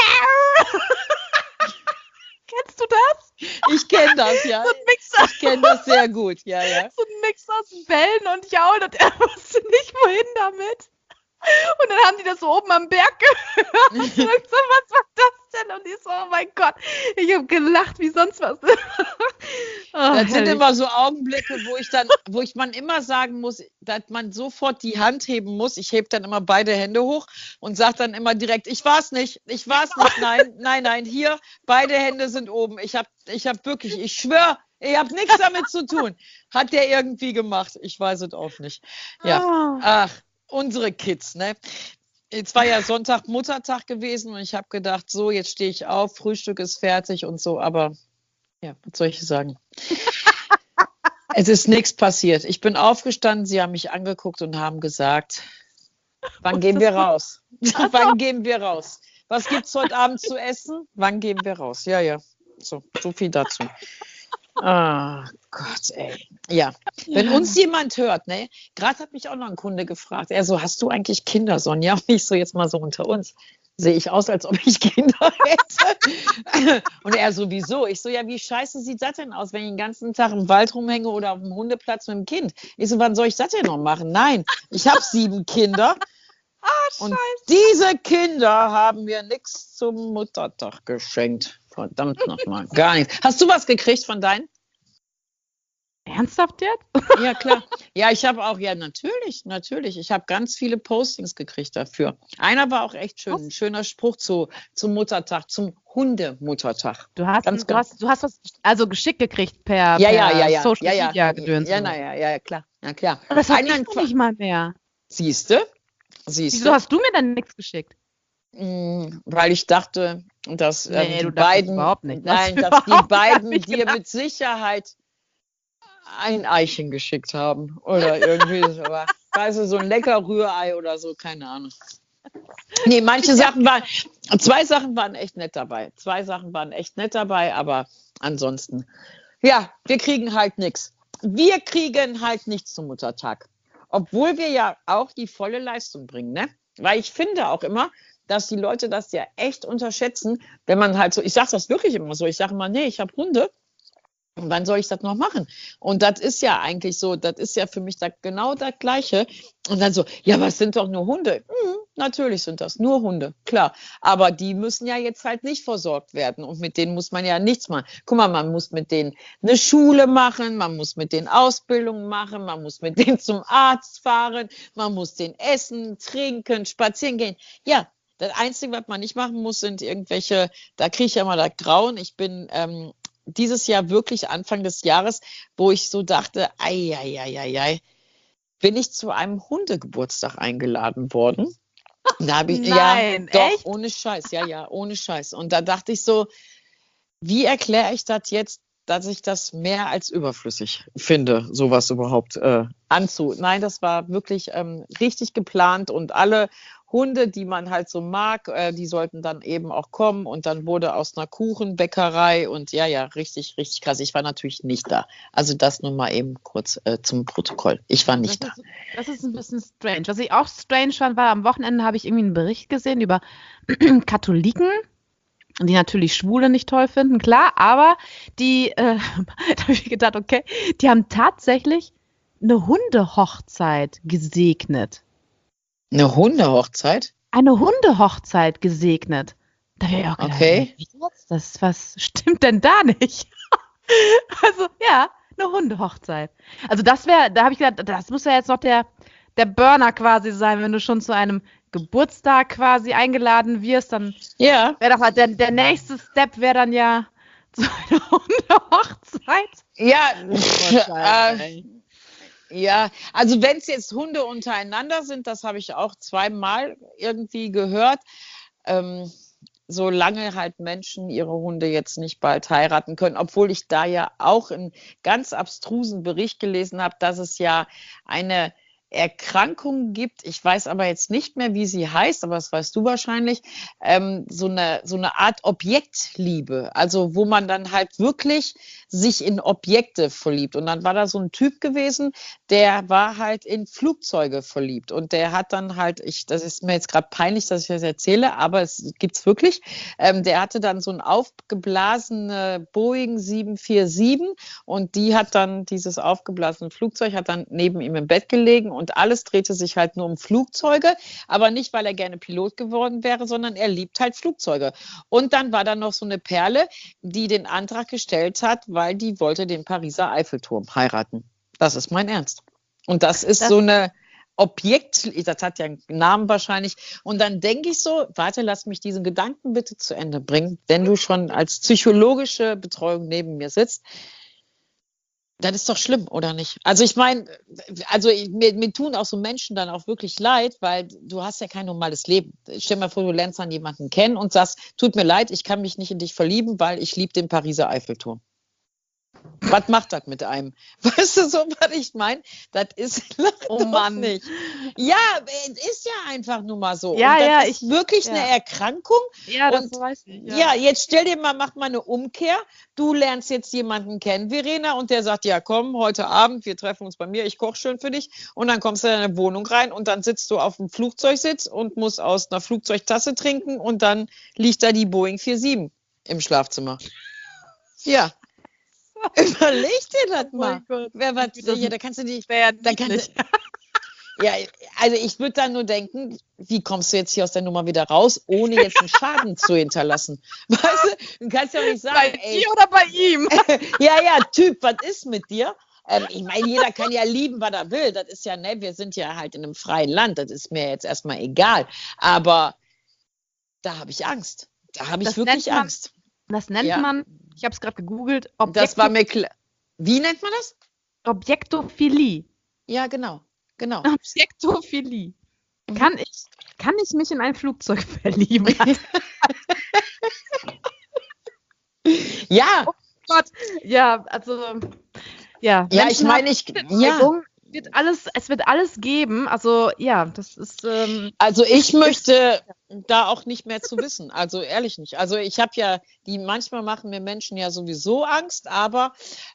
Kennst du das? Ich kenne das, ja. So ein Mix ich kenne das sehr gut, ja. So ein Mix aus Bellen und Jaulen und er wusste nicht, wohin damit. Und dann haben die das so oben am Berg gehört. Und ich so, was war das denn? Und ich so, oh mein Gott, ich habe gelacht wie sonst was. Das sind immer so Augenblicke, wo man immer sagen muss, dass man sofort die Hand heben muss. Ich hebe dann immer beide Hände hoch und sage dann immer direkt, ich war's nicht, nein, hier, beide Hände sind oben. Ich hab wirklich, ich schwöre, ich habe nichts damit zu tun. Hat der irgendwie gemacht? Ich weiß es auch nicht. Ja, ach. Unsere Kids, ne? Jetzt war ja Sonntag Muttertag gewesen und ich habe gedacht, so, jetzt stehe ich auf, Frühstück ist fertig und so, aber ja, was soll ich sagen? Es ist nichts passiert. Ich bin aufgestanden, sie haben mich angeguckt und haben gesagt, wann gehen wir raus? Wann gehen wir raus? Was gibt's heute Abend zu essen? Wann gehen wir raus? Ja. So viel dazu. Ah, Gott, ey. Ja, wenn uns jemand hört, ne? Gerade hat mich auch noch ein Kunde gefragt. Er so, hast du eigentlich Kinder, Sonja? Und ich so, jetzt mal so unter uns. Sehe ich aus, als ob ich Kinder hätte? Und er so, wieso? Ich so, ja, wie scheiße sieht das denn aus, wenn ich den ganzen Tag im Wald rumhänge oder auf dem Hundeplatz mit dem Kind? Ich so, wann soll ich das denn noch machen? Nein, ich habe 7 Kinder. Und diese Kinder haben mir nichts zum Muttertag geschenkt. Verdammt nochmal, gar nichts. Hast du was gekriegt von deinen? Ernsthaft jetzt? Ja, klar. Ja, ich habe auch, ja, natürlich. Ich habe ganz viele Postings gekriegt dafür. Einer war auch echt schön. Ein schöner Spruch zum Muttertag, zum Hundemuttertag. Du hast was also geschickt gekriegt per Social Media Gedöns. Ja, klar. Ja, klar. Aber das hast du nicht mal mehr. Siehst du? Wieso hast du mir dann nichts geschickt? Weil ich dachte, dass die beiden überhaupt nicht. Nein, dass die beiden dir mit Sicherheit ein Eichen geschickt haben oder irgendwie so, weißt du, so ein lecker Rührei oder so, keine Ahnung. Nee, zwei Sachen waren echt nett dabei. Aber ansonsten, ja, wir kriegen halt nichts. Wir kriegen halt nichts zum Muttertag. Obwohl wir ja auch die volle Leistung bringen, ne? Weil ich finde auch immer, dass die Leute das ja echt unterschätzen, wenn man halt so, ich sage das wirklich immer so, ich sage immer, nee, ich habe Hunde. Und wann soll ich das noch machen? Und das ist ja eigentlich so, das ist ja für mich genau das Gleiche. Und dann so, ja, aber es sind doch nur Hunde. Natürlich sind das nur Hunde, klar. Aber die müssen ja jetzt halt nicht versorgt werden. Und mit denen muss man ja nichts machen. Guck mal, man muss mit denen eine Schule machen, man muss mit denen Ausbildung machen, man muss mit denen zum Arzt fahren, man muss denen essen, trinken, spazieren gehen. Ja, das Einzige, was man nicht machen muss, sind irgendwelche, da kriege ich ja mal das Grauen. Ich bin dieses Jahr wirklich Anfang des Jahres, wo ich so dachte, bin ich zu einem Hundegeburtstag eingeladen worden. Da habe ich, Nein, doch, echt? ohne Scheiß, ohne Scheiß. Und da dachte ich so, wie erkläre ich das jetzt, dass ich das mehr als überflüssig finde, sowas überhaupt Nein, das war wirklich richtig geplant und alle Hunde, die man halt so mag, die sollten dann eben auch kommen und dann wurde aus einer Kuchenbäckerei und richtig, richtig krass. Ich war natürlich nicht da. Also das nur mal eben kurz zum Protokoll. Ich war nicht da. Das ist ein bisschen strange. Was ich auch strange fand, war, am Wochenende habe ich irgendwie einen Bericht gesehen über Katholiken, die natürlich Schwule nicht toll finden, klar, aber die, da habe ich gedacht, okay, die haben tatsächlich eine Hundehochzeit gesegnet. Eine Hundehochzeit? Eine Hundehochzeit gesegnet. Da wäre ich auch gedacht, okay. Was stimmt denn da nicht? Also, ja, eine Hundehochzeit. Also da habe ich gedacht, das muss ja jetzt noch der Burner quasi sein, wenn du schon zu einem Geburtstag quasi eingeladen wirst, dann wäre doch halt der nächste Step wäre dann ja so eine Hundehochzeit. Ja, also wenn es jetzt Hunde untereinander sind, das habe ich auch zweimal irgendwie gehört, solange halt Menschen ihre Hunde jetzt nicht bald heiraten können, obwohl ich da ja auch einen ganz abstrusen Bericht gelesen habe, dass es ja eine Erkrankung gibt, ich weiß aber jetzt nicht mehr, wie sie heißt, aber das weißt du wahrscheinlich, so eine Art Objektliebe, also wo man dann halt wirklich sich in Objekte verliebt. Und dann war da so ein Typ gewesen, der war halt in Flugzeuge verliebt und der hat dann halt, das ist mir jetzt gerade peinlich, dass ich das erzähle, aber es gibt's wirklich, der hatte dann so ein aufgeblasene Boeing 747 und die hat dann, dieses aufgeblasene Flugzeug hat dann neben ihm im Bett gelegen und alles drehte sich halt nur um Flugzeuge, aber nicht, weil er gerne Pilot geworden wäre, sondern er liebt halt Flugzeuge. Und dann war da noch so eine Perle, die den Antrag gestellt hat, weil die wollte den Pariser Eiffelturm heiraten. Das ist mein Ernst. Und das ist so eine Objekt, das hat ja einen Namen wahrscheinlich. Und dann denke ich so, warte, lass mich diesen Gedanken bitte zu Ende bringen, wenn du schon als psychologische Betreuung neben mir sitzt. Das ist doch schlimm, oder nicht? Also ich meine, mir tun auch so Menschen dann auch wirklich leid, weil du hast ja kein normales Leben. Stell dir mal vor, du lernst dann jemanden kennen und sagst, tut mir leid, ich kann mich nicht in dich verlieben, weil ich liebe den Pariser Eiffelturm. Was macht das mit einem? Weißt du, so was ich meine? Das ist nicht. Ja, es ist ja einfach nur mal so. Ja, und das ja, ist wirklich eine Erkrankung. Ja, das und weiß ich. Ja, jetzt stell dir mal, mach mal eine Umkehr. Du lernst jetzt jemanden kennen, Verena, und der sagt, ja komm, heute Abend, wir treffen uns bei mir, ich koche schön für dich. Und dann kommst du in deine Wohnung rein und dann sitzt du auf dem Flugzeugsitz und musst aus einer Flugzeugtasse trinken und dann liegt da die Boeing 47 im Schlafzimmer. Ja. Überleg dir das mal. Wer was, ja, da kannst du nicht. Ja, also ich würde dann nur denken, wie kommst du jetzt hier aus der Nummer wieder raus, ohne jetzt einen Schaden zu hinterlassen? Weißt du, du kannst ja auch nicht sagen, bei dir oder bei ihm? ja, Typ, was ist mit dir? Ich meine, jeder kann ja lieben, was er will. Das ist ja, ne, wir sind ja halt in einem freien Land. Das ist mir jetzt erstmal egal. Aber da habe ich Angst. Da habe ich wirklich Angst. Das nennt man, ich habe es gerade gegoogelt, das war mir klar. Wie nennt man das? Objektophilie. Ja, genau. Objektophilie. Kann ich mich in ein Flugzeug verlieben? Ja. Oh Gott. Ja, also, ja. Ja, ich meine, es wird alles geben. Also, ja, das ist. Also, ich möchte da auch nicht mehr zu wissen. Also, ehrlich nicht. Also, ich habe ja, manchmal machen mir Menschen ja sowieso Angst, aber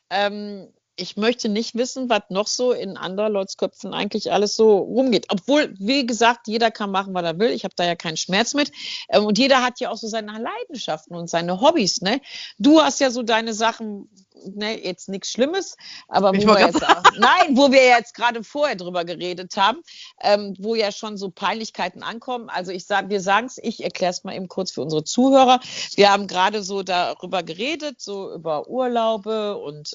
ich möchte nicht wissen, was noch so in anderen Leute's Köpfen eigentlich alles so rumgeht. Obwohl, wie gesagt, jeder kann machen, was er will. Ich habe da ja keinen Schmerz mit. Und jeder hat ja auch so seine Leidenschaften und seine Hobbys. Ne? Du hast ja so deine Sachen, ne, jetzt nichts Schlimmes, aber wo wir jetzt gerade vorher drüber geredet haben, wo ja schon so Peinlichkeiten ankommen. Also wir sagen es, ich erkläre es mal eben kurz für unsere Zuhörer. Wir haben gerade so darüber geredet, so über Urlaube und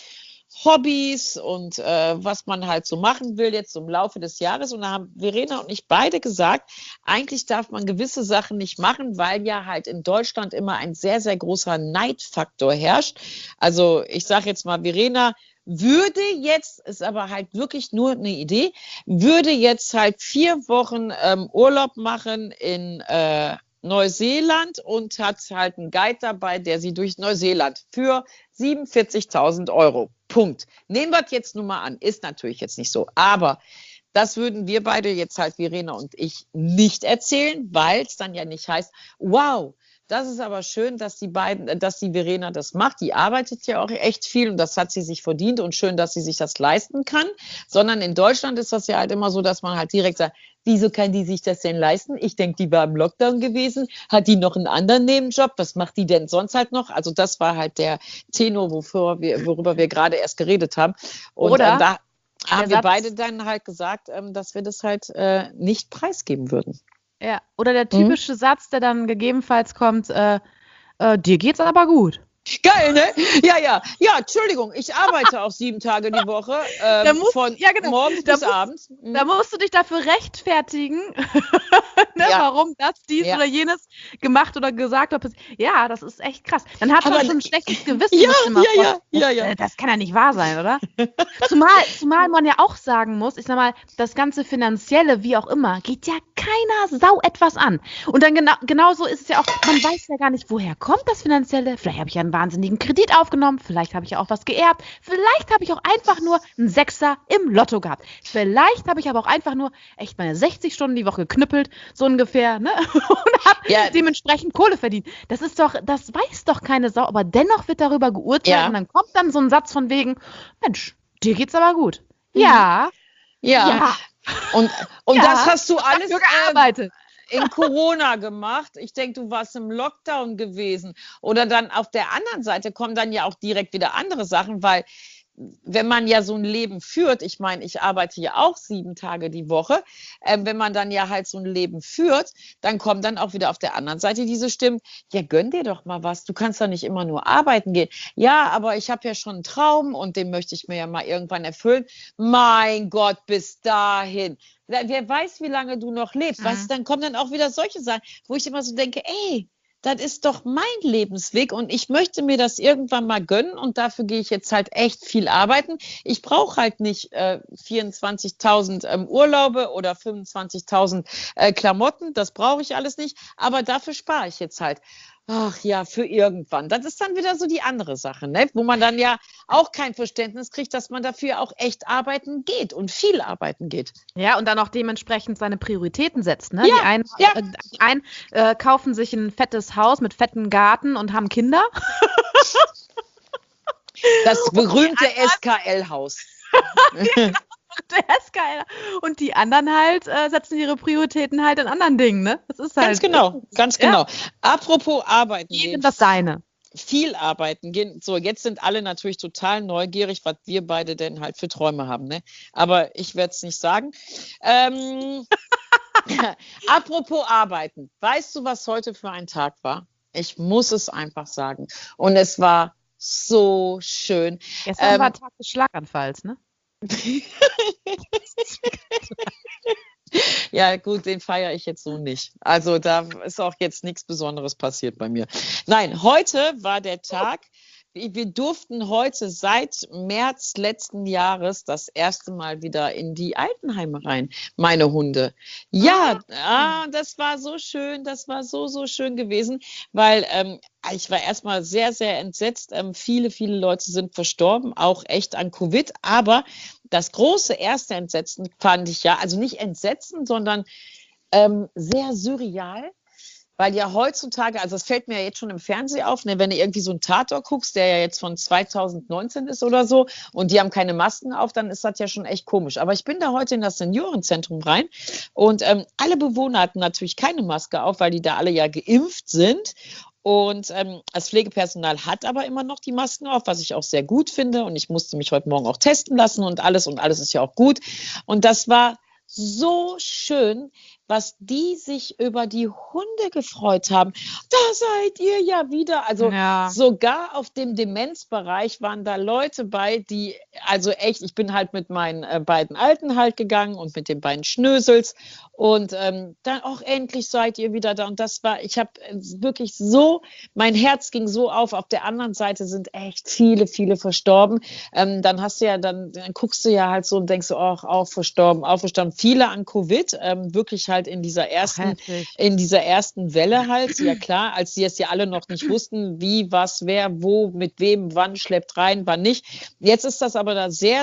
Hobbys und was man halt so machen will jetzt im Laufe des Jahres. Und da haben Verena und ich beide gesagt, eigentlich darf man gewisse Sachen nicht machen, weil ja halt in Deutschland immer ein sehr, sehr großer Neidfaktor herrscht. Also ich sage jetzt mal, Verena würde jetzt, ist aber halt wirklich nur eine Idee, würde jetzt halt 4 Wochen Urlaub machen in Neuseeland und hat halt einen Guide dabei, der sie durch Neuseeland für 47.000 Euro. Punkt. Nehmen wir es jetzt nur mal an. Ist natürlich jetzt nicht so. Aber das würden wir beide jetzt halt, Verena und ich, nicht erzählen, weil es dann ja nicht heißt, wow, das ist aber schön, dass die Verena das macht. Die arbeitet ja auch echt viel und das hat sie sich verdient und schön, dass sie sich das leisten kann. Sondern in Deutschland ist das ja halt immer so, dass man halt direkt sagt, wieso kann die sich das denn leisten? Ich denke, die war im Lockdown gewesen. Hat die noch einen anderen Nebenjob? Was macht die denn sonst halt noch? Also das war halt der Tenor, worüber wir gerade erst geredet haben. Und da haben wir beide dann halt gesagt, dass wir das halt nicht preisgeben würden. Ja, oder der typische Satz, der dann gegebenenfalls kommt, dir geht's aber gut. Geil, ne? Ja, Entschuldigung, ich arbeite auch 7 Tage die Woche, von morgens bis abends. Da musst du dich dafür rechtfertigen, ne, warum dies oder jenes gemacht oder gesagt wird. Ja, das ist echt krass. Dann hat man schon ein schlechtes Gewissen. Ja. Das kann ja nicht wahr sein, oder? Zumal man ja auch sagen muss, ich sag mal, das ganze Finanzielle, wie auch immer, geht ja keiner Sau etwas an. Und dann genauso ist es ja auch, man weiß ja gar nicht, woher kommt das Finanzielle. Vielleicht habe ich ja einen wahnsinnigen Kredit aufgenommen, vielleicht habe ich ja auch was geerbt, vielleicht habe ich auch einfach nur einen Sechser im Lotto gehabt. Vielleicht habe ich aber auch einfach nur echt meine 60 Stunden die Woche geknüppelt, so ungefähr, ne? Und habe dementsprechend Kohle verdient. Das weiß doch keine Sau, aber dennoch wird darüber geurteilt und dann kommt dann so ein Satz von wegen, Mensch, dir geht's aber gut. Ja. Und das hast du alles gearbeitet. In Corona gemacht. Ich denke, du warst im Lockdown gewesen. Oder dann auf der anderen Seite kommen dann ja auch direkt wieder andere Sachen, weil wenn man ja so ein Leben führt, ich meine, ich arbeite ja auch 7 Tage die Woche, wenn man dann ja halt so ein Leben führt, dann kommen dann auch wieder auf der anderen Seite diese Stimmen, ja, gönn dir doch mal was, du kannst doch nicht immer nur arbeiten gehen. Ja, aber ich habe ja schon einen Traum und den möchte ich mir ja mal irgendwann erfüllen. Mein Gott, bis dahin. Wer weiß, wie lange du noch lebst. Weißt du, dann kommen dann auch wieder solche Sachen, wo ich immer so denke, ey, das ist doch mein Lebensweg und ich möchte mir das irgendwann mal gönnen und dafür gehe ich jetzt halt echt viel arbeiten. Ich brauche halt nicht 24.000 Urlaube oder 25.000 Klamotten, das brauche ich alles nicht, aber dafür spare ich jetzt halt. Ach ja, für irgendwann. Das ist dann wieder so die andere Sache, ne? Wo man dann ja auch kein Verständnis kriegt, dass man dafür auch echt arbeiten geht und viel arbeiten geht. Ja, und dann auch dementsprechend seine Prioritäten setzt. Ne? Ja, Die einen kaufen sich ein fettes Haus mit fetten Garten und haben Kinder. Das berühmte SKL-Haus. Der SKL. Und die anderen halt setzen ihre Prioritäten halt in anderen Dingen, ne? Das ist halt. Ganz genau. Apropos arbeiten gehen. Das Seine. Viel arbeiten gehen. So, jetzt sind alle natürlich total neugierig, was wir beide denn halt für Träume haben, ne? Aber ich werde es nicht sagen. Apropos arbeiten. Weißt du, was heute für ein Tag war? Ich muss es einfach sagen. Und es war so schön. Gestern war Tag des Schlaganfalls, ne? Ja, gut, den feiere ich jetzt so nicht. Also da ist auch jetzt nichts Besonderes passiert bei mir. Nein, heute war der Tag. Wir durften heute seit März letzten Jahres das erste Mal wieder in die Altenheime rein, meine Hunde. Ja, das war so schön, das war so schön gewesen, weil ich war erstmal sehr, sehr entsetzt. Viele Leute sind verstorben, auch echt an Covid, aber das große erste Entsetzen fand ich ja, also nicht Entsetzen, sondern sehr surreal. Weil ja heutzutage, also es fällt mir ja jetzt schon im Fernsehen auf, ne, wenn du irgendwie so einen Tatort guckst, der ja jetzt von 2019 ist oder so und die haben keine Masken auf, dann ist das ja schon echt komisch. Aber ich bin da heute in das Seniorenzentrum rein und alle Bewohner hatten natürlich keine Maske auf, weil die da alle ja geimpft sind. Und das Pflegepersonal hat aber immer noch die Masken auf, was ich auch sehr gut finde. Und ich musste mich heute Morgen auch testen lassen und alles ist ja auch gut. Und das war so schön, was die sich über die Hunde gefreut haben. Da seid ihr ja wieder. Also sogar auf dem Demenzbereich waren da Leute bei, die, also echt, ich bin halt mit meinen beiden Alten halt gegangen und mit den beiden Schnösels und dann auch endlich seid ihr wieder da. Und das war, ich habe wirklich so, mein Herz ging so auf. Auf der anderen Seite sind echt viele verstorben. Dann hast du ja, dann guckst du ja halt so und denkst so, auch verstorben. Viele an Covid, wirklich halt in dieser ersten Welle halt, ja klar, als die es ja alle noch nicht wussten, wie, was, wer, wo, mit wem, wann schleppt rein, wann nicht. Jetzt ist das aber da sehr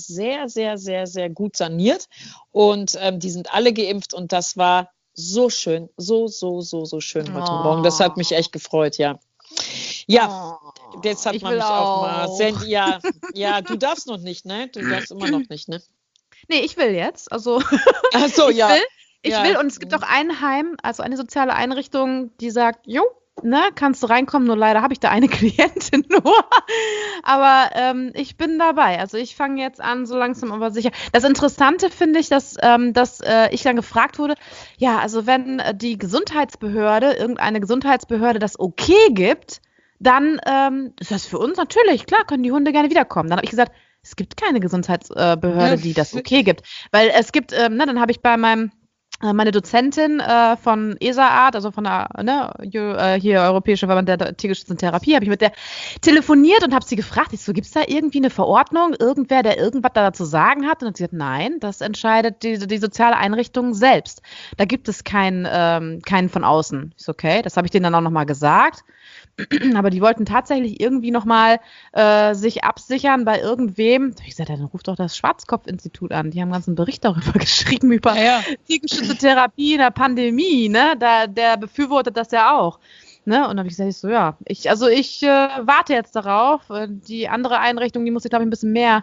gut saniert und die sind alle geimpft und das war so schön, so schön heute Morgen. Das hat mich echt gefreut, ja. Ja, jetzt hat man mich auch mal. Ja, du darfst noch nicht, ne? Du darfst immer noch nicht, ne? Nee, ich will jetzt. Also ach so, ich will und es gibt auch ein Heim, also eine soziale Einrichtung, die sagt, jo, ne, kannst du reinkommen, nur leider habe ich da eine Klientin nur. Aber ich bin dabei. Also ich fange jetzt an, so langsam aber sicher. Das Interessante finde ich, dass ich dann gefragt wurde, ja, also wenn die irgendeine Gesundheitsbehörde das okay gibt, dann ist das für uns natürlich, klar, können die Hunde gerne wiederkommen. Dann habe ich gesagt, es gibt keine Gesundheitsbehörde, die das okay gibt. Weil es gibt, dann habe ich bei meine Dozentin von ESA-Art, also von der hier Europäische Verband der tiergeschützten Therapie, habe ich mit der telefoniert und habe sie gefragt, ich so, gibt es da irgendwie eine Verordnung, irgendwer, der irgendwas da zu sagen hat? Und dann hat sie gesagt, nein, das entscheidet die soziale Einrichtung selbst. Da gibt es keinen von außen. Ich so, okay, das habe ich denen dann auch nochmal gesagt. Aber die wollten tatsächlich irgendwie nochmal sich absichern bei irgendwem. Da habe ich gesagt, dann ruft doch das Schwarzkopf-Institut an. Die haben einen ganzen Bericht darüber geschrieben, über tiergeschützte Therapie in der Pandemie. Ne? Der befürwortet das ja auch. Ne? Und dann habe ich gesagt, ich warte jetzt darauf. Die andere Einrichtung, die muss ich, glaube ich, ein bisschen mehr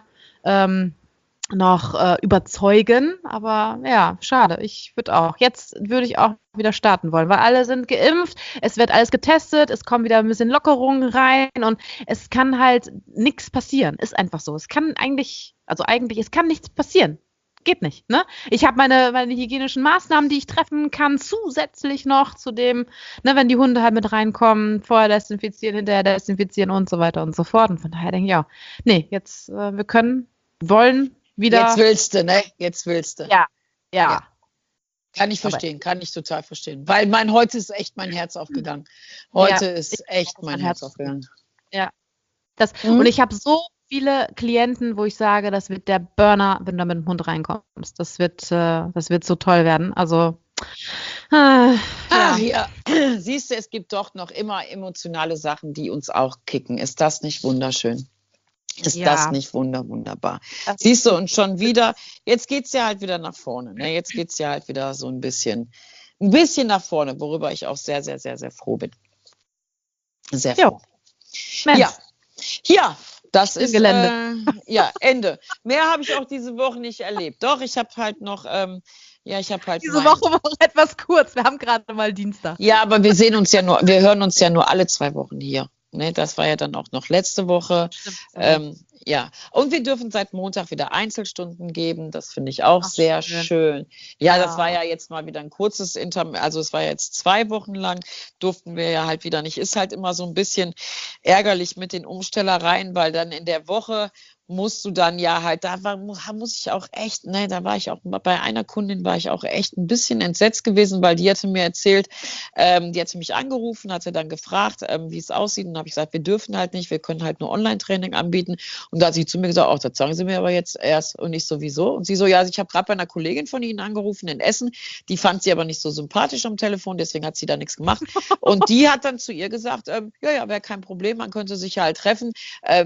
noch überzeugen, aber ja, schade, jetzt würde ich auch wieder starten wollen, weil alle sind geimpft, es wird alles getestet, es kommen wieder ein bisschen Lockerungen rein und es kann halt nichts passieren, ist einfach so, es kann es kann nichts passieren, geht nicht, ne? Ich habe meine hygienischen Maßnahmen, die ich treffen kann, zusätzlich noch zu dem, ne, wenn die Hunde halt mit reinkommen, vorher desinfizieren, hinterher desinfizieren und so weiter und so fort und von daher denke ich auch, nee, jetzt wollen wieder. Jetzt willst du, ne? Jetzt willst du. Ja. Kann ich verstehen, kann ich total verstehen. Weil heute ist echt mein Herz aufgegangen. Heute ist echt mein Herz aufgegangen. Ja. Und ich habe so viele Klienten, wo ich sage, das wird der Burner, wenn du mit dem Hund reinkommst. Das wird so toll werden. Also, Ach ja, siehst du, es gibt doch noch immer emotionale Sachen, die uns auch kicken. Ist das nicht wunderschön? Ist das nicht wunderbar? Siehst du, und schon wieder, jetzt geht es ja halt wieder nach vorne. Ne? Jetzt geht es ja halt wieder so ein bisschen nach vorne, worüber ich auch sehr, sehr, sehr, sehr froh bin. Sehr froh. Ja, das ist Ende. Mehr habe ich auch diese Woche nicht erlebt. Doch, ich habe halt noch... Diese Woche war etwas kurz. Wir haben gerade mal Dienstag. Ja, aber wir hören uns ja nur alle 2 Wochen hier. Ne, das war ja dann auch noch letzte Woche. Und wir dürfen seit Montag wieder Einzelstunden geben. Das finde ich auch sehr schön. Ja, das war ja jetzt mal wieder ein kurzes also es war jetzt 2 Wochen lang, durften wir ja halt wieder nicht. Ist halt immer so ein bisschen ärgerlich mit den Umstellereien, weil dann in der Woche musst du dann ja halt, muss ich auch echt, ne, da war ich auch, bei einer Kundin war ich auch echt ein bisschen entsetzt gewesen, weil die hatte mir erzählt, die hatte mich angerufen, hatte dann gefragt, wie es aussieht, und dann habe ich gesagt, wir dürfen halt nicht, wir können halt nur Online-Training anbieten, und da hat sie zu mir gesagt, das sagen Sie mir aber jetzt erst, und ich sowieso, und sie so, ja, ich habe gerade bei einer Kollegin von Ihnen angerufen in Essen, die fand sie aber nicht so sympathisch am Telefon, deswegen hat sie da nichts gemacht, und die hat dann zu ihr gesagt, wäre kein Problem, man könnte sich ja halt treffen,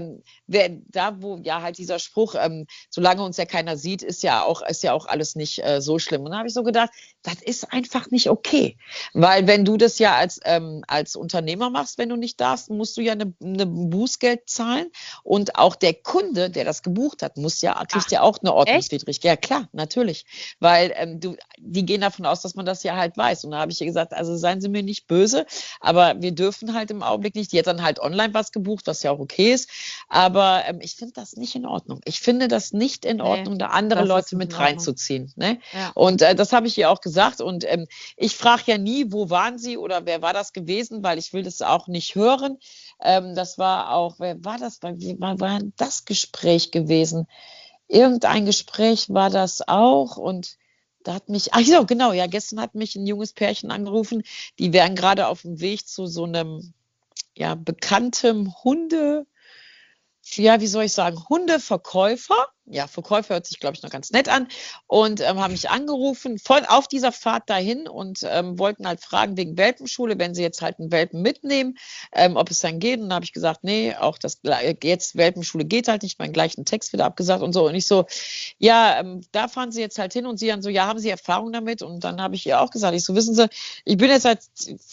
halt dieser Spruch, solange uns ja keiner sieht, ist ja auch alles nicht so schlimm. Und dann habe ich so gedacht, das ist einfach nicht okay. Weil wenn du das ja als Unternehmer machst, wenn du nicht darfst, musst du ja eine Bußgeld zahlen. Und auch der Kunde, der das gebucht hat, kriegt ja auch eine Ordnungswidrigkeit. Ja, klar, natürlich. Weil die gehen davon aus, dass man das ja halt weiß. Und da habe ich ihr gesagt, also seien Sie mir nicht böse, aber wir dürfen halt im Augenblick nicht. Die hat dann halt online was gebucht, was ja auch okay ist. Aber ich finde das nicht in Ordnung. Ich finde das nicht in Ordnung, da andere Leute mit reinzuziehen. Ne? Ja. Und das habe ich ihr auch gesagt. Und ich frage ja nie, wo waren Sie oder wer war das gewesen, weil ich will das auch nicht hören. Das war auch, wer war das? Wie war das Gespräch gewesen? Irgendein Gespräch war das auch, und da hat mich, gestern hat mich ein junges Pärchen angerufen, die wären gerade auf dem Weg zu so einem bekannten Hundeverkäufer. Ja, Verkäufer hört sich, glaube ich, noch ganz nett an. Und haben mich angerufen auf dieser Fahrt dahin und wollten halt fragen wegen Welpenschule, wenn sie jetzt halt einen Welpen mitnehmen, ob es dann geht. Und dann habe ich gesagt, nee, auch jetzt Welpenschule geht halt nicht, meinen gleichen Text wieder abgesagt und so. Und ich so, da fahren sie jetzt halt hin, und sie dann so, ja, haben Sie Erfahrung damit? Und dann habe ich ihr auch gesagt, wissen Sie, ich bin jetzt seit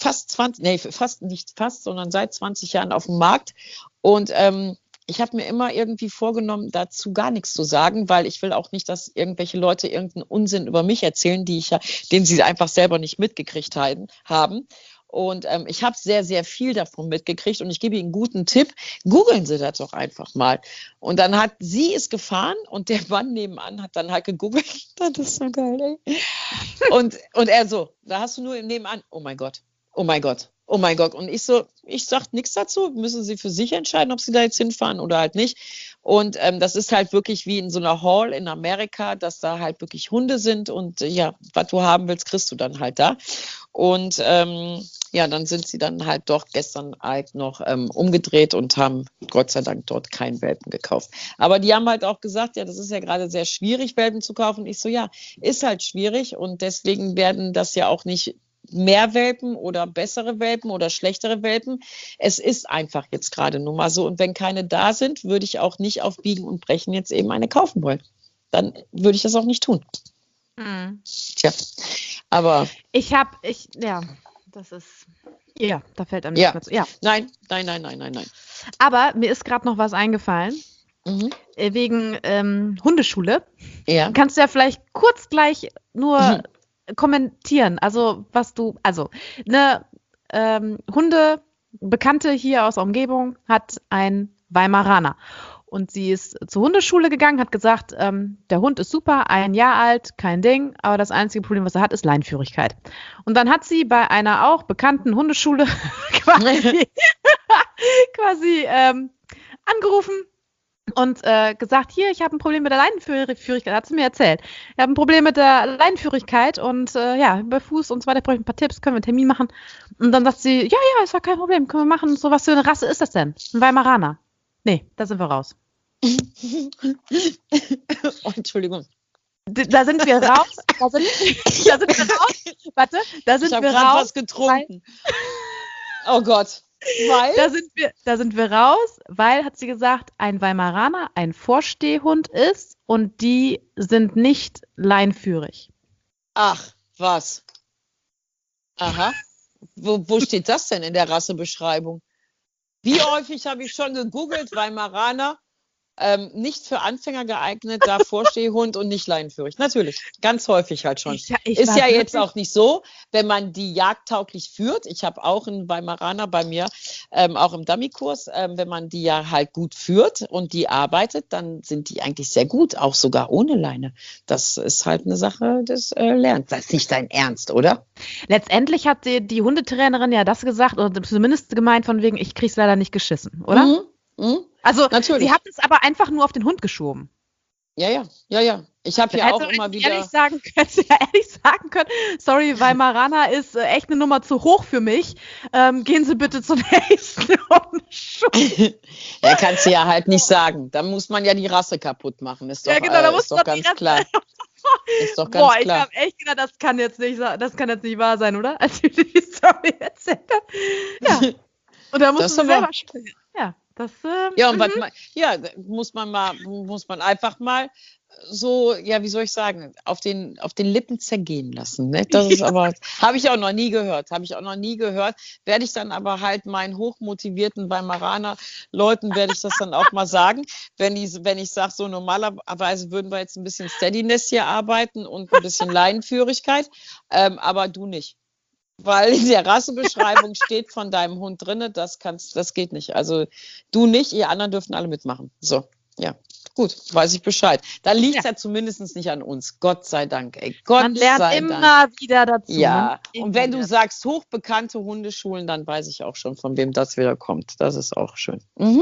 seit 20 Jahren auf dem Markt, und ich habe mir immer irgendwie vorgenommen, dazu gar nichts zu sagen, weil ich will auch nicht, dass irgendwelche Leute irgendeinen Unsinn über mich erzählen, den sie einfach selber nicht mitgekriegt haben. Und ich habe sehr, sehr viel davon mitgekriegt, und ich gebe Ihnen einen guten Tipp, googeln Sie das doch einfach mal. Und dann hat sie es gefahren, und der Mann nebenan hat dann halt gegoogelt. Das ist so geil, ey. Und er so, da hast du nur nebenan, oh mein Gott. Und ich sage nichts dazu, müssen Sie für sich entscheiden, ob Sie da jetzt hinfahren oder halt nicht. Und das ist halt wirklich wie in so einer Hall in Amerika, dass da halt wirklich Hunde sind, und was du haben willst, kriegst du dann halt da. Und dann sind sie dann halt doch gestern halt noch umgedreht und haben Gott sei Dank dort keinen Welpen gekauft. Aber die haben halt auch gesagt, das ist ja gerade sehr schwierig, Welpen zu kaufen. Ich so, ist halt schwierig, und deswegen werden das ja auch nicht mehr Welpen oder bessere Welpen oder schlechtere Welpen. Es ist einfach jetzt gerade nur mal so. Und wenn keine da sind, würde ich auch nicht auf Biegen und Brechen jetzt eben eine kaufen wollen. Dann würde ich das auch nicht tun. Tja, aber... da fällt einem nichts mehr zu. Ja. Nein. Aber mir ist gerade noch was eingefallen. Wegen Hundeschule. Ja. Kannst du ja vielleicht kurz gleich nur... kommentieren, eine Hundebekannte hier aus der Umgebung hat einen Weimaraner, und sie ist zur Hundeschule gegangen, hat gesagt, der Hund ist super, 1 Jahr alt, kein Ding, aber das einzige Problem, was er hat, ist Leinenführigkeit. Und dann hat sie bei einer auch bekannten Hundeschule quasi angerufen und gesagt, hier, ich habe ein Problem mit der Leinenführigkeit, hat sie mir erzählt. Ich habe ein Problem mit der Leinenführigkeit und bei Fuß und so weiter, brauche ich ein paar Tipps, können wir einen Termin machen? Und dann sagt sie, ja, ist doch kein Problem, können wir machen. So, was für eine Rasse ist das denn? Ein Weimaraner. Nee, da sind wir raus. Entschuldigung. Da sind wir raus. Da sind wir raus. Warte, da sind ich habe wir gerade raus. was getrunken. Oh Gott. Weil? Da sind wir raus, weil, hat sie gesagt, ein Weimaraner ein Vorstehhund ist und die sind nicht leinführig. Ach, was? Aha. Wo steht das denn in der Rassebeschreibung? Wie häufig habe ich schon gegoogelt, Weimaraner, nicht für Anfänger geeignet, da Vorstehhund und nicht leinenführig. Natürlich, ganz häufig halt schon. Ist ja jetzt auch nicht so, wenn man die jagdtauglich führt. Ich habe auch einen Weimaraner bei mir, auch im Dummy-Kurs. Wenn man die ja halt gut führt und die arbeitet, dann sind die eigentlich sehr gut, auch sogar ohne Leine. Das ist halt eine Sache des Lernens. Das ist nicht dein Ernst, oder? Letztendlich hat die Hundetrainerin ja das gesagt, oder zumindest gemeint von wegen, ich krieg's leider nicht geschissen, oder? Also natürlich. Sie hat es aber einfach nur auf den Hund geschoben. Ja. Ich habe ja auch immer wieder... Ehrlich sagen können, sorry, Weimaraner ist echt eine Nummer zu hoch für mich. Gehen Sie bitte zum nächsten Hundeschule. Ja, kannst du ja halt nicht sagen. Da muss man ja die Rasse kaputt machen. Ist doch, ja, genau, da muss ist doch ganz klar. Ist doch ganz Boah, klar. Ich habe echt gedacht, das kann jetzt nicht wahr sein, oder? Als ich die Story erzählt habe. Ja. Und da musst du selber springen. Ja. Das, muss man einfach mal so, ja, wie soll ich sagen, auf den Lippen zergehen lassen. Ne? Das ist aber, habe ich auch noch nie gehört. Werde ich dann aber halt meinen hochmotivierten Weimaraner Leuten, werde ich das dann auch mal sagen. Wenn ich sage, so normalerweise würden wir jetzt ein bisschen Steadiness hier arbeiten und ein bisschen Leinenführigkeit, aber du nicht. Weil in der Rassebeschreibung steht von deinem Hund drin, das geht nicht. Also du nicht, ihr anderen dürfen alle mitmachen. So, ja, gut, weiß ich Bescheid. Da liegt es ja zumindest nicht an uns. Gott sei Dank, ey. Man lernt immer wieder dazu. Ja, und wenn du sagst hochbekannte Hundeschulen, dann weiß ich auch schon, von wem das wieder kommt. Das ist auch schön.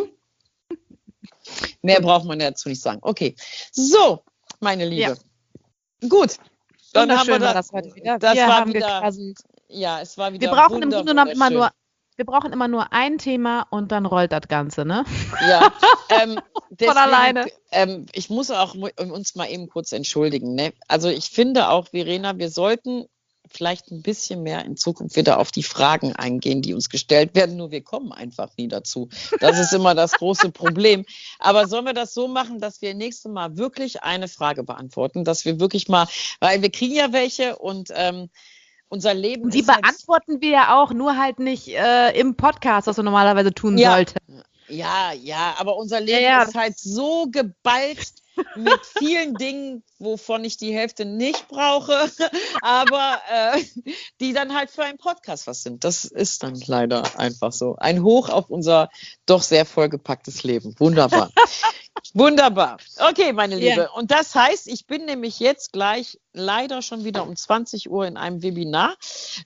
Mehr braucht man dazu nicht sagen. Okay, so, meine Liebe. Ja. Gut, dann haben wir das heute wieder. Das war wieder gequasselt. Ja, es war wieder wir brauchen im Grunde genommen wir brauchen immer nur ein Thema und dann rollt das Ganze, ne? Ja, deswegen, von alleine. Ich muss auch uns mal eben kurz entschuldigen, ne? Also ich finde auch, Verena, wir sollten vielleicht ein bisschen mehr in Zukunft wieder auf die Fragen eingehen, die uns gestellt werden, nur wir kommen einfach nie dazu. Das ist immer das große Problem. Aber sollen wir das so machen, dass wir nächstes Mal wirklich eine Frage beantworten, dass wir wirklich mal, weil wir kriegen ja welche und unser Leben die beantworten wir ja auch, nur halt nicht im Podcast, was wir normalerweise tun sollten. Ja, aber unser Leben ist halt so geballt mit vielen Dingen, wovon ich die Hälfte nicht brauche, aber die dann halt für einen Podcast was sind. Das ist dann leider einfach so. Ein Hoch auf unser doch sehr vollgepacktes Leben. Wunderbar. Wunderbar. Okay, meine Liebe. Ja. Und das heißt, ich bin nämlich jetzt gleich leider schon wieder um 20 Uhr in einem Webinar.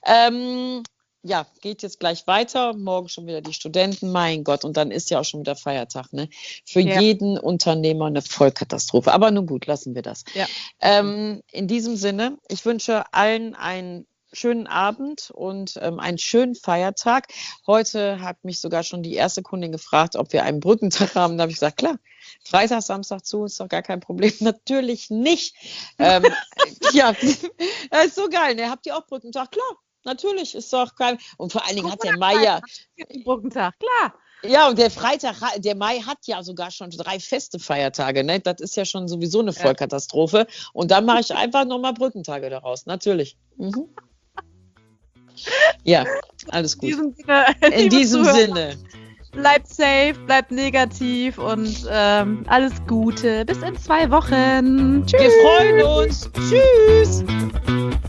Geht jetzt gleich weiter. Morgen schon wieder die Studenten. Mein Gott. Und dann ist ja auch schon wieder Feiertag. Ne? Für jeden Unternehmer eine Vollkatastrophe. Aber nun gut, lassen wir das. Ja. In diesem Sinne, ich wünsche allen einen schönen Abend und einen schönen Feiertag. Heute hat mich sogar schon die erste Kundin gefragt, ob wir einen Brückentag haben. Da habe ich gesagt, klar, Freitag, Samstag zu, ist doch gar kein Problem. Natürlich nicht. Das ist so geil. Ne? Habt ihr auch Brückentag? Klar, natürlich, ist doch kein... Und vor allen Dingen hat der Mai ja... Brückentag, klar. Ja, und der Mai hat ja sogar schon 3 feste Feiertage. Ne? Das ist ja schon sowieso eine Vollkatastrophe. Und dann mache ich einfach nochmal Brückentage daraus. Natürlich. Ja, alles gut. In diesem Sinne. Bleibt safe, bleibt negativ und alles Gute. Bis in 2 Wochen. Tschüss. Wir freuen uns. Tschüss.